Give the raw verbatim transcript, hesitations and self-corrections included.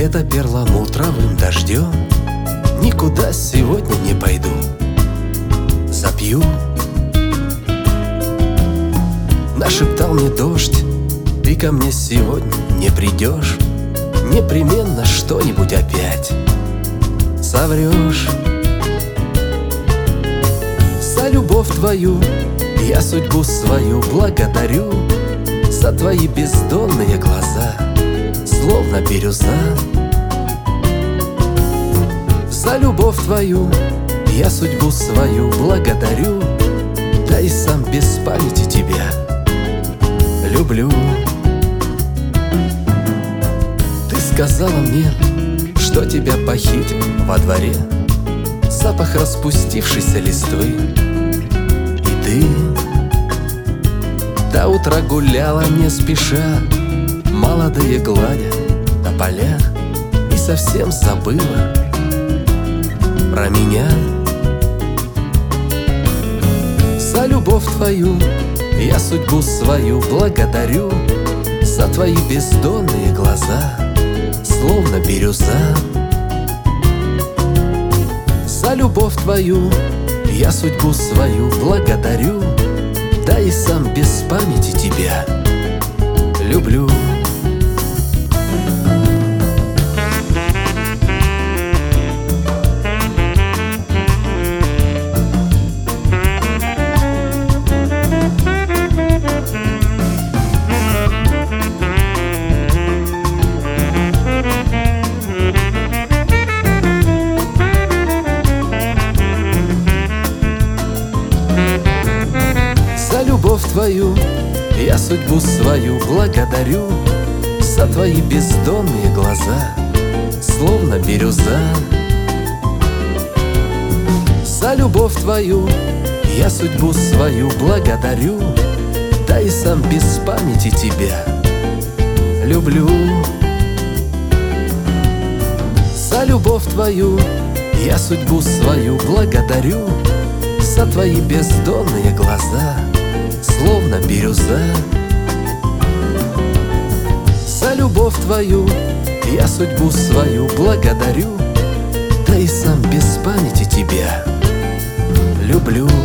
где-то перламутровым дождем никуда сегодня не пойду. Запью. Нашептал мне дождь, ты ко мне сегодня не придешь. Непременно что-нибудь опять соврешь. За любовь твою я судьбу свою благодарю, за твои бездонные глаза, словно бирюза. За любовь твою я судьбу свою благодарю, да и сам без памяти тебя люблю. Ты сказала мне, что тебя похитил во дворе запах распустившейся листвы. И ты до утра гуляла не спеша, молодые гладя тополя, и совсем забыла про меня. За любовь твою я судьбу свою благодарю, за твои бездонные глаза, словно бирюза. За любовь твою я судьбу свою благодарю, да и сам без памяти тебя люблю. За любовь твою я судьбу свою благодарю, за твои бездонные глаза, словно бирюза. За любовь твою я судьбу свою благодарю, да и сам без памяти тебя люблю. За любовь твою я судьбу свою благодарю, за твои бездонные глаза, словно бирюза. За любовь твою я судьбу свою благодарю, да и сам без памяти тебя люблю.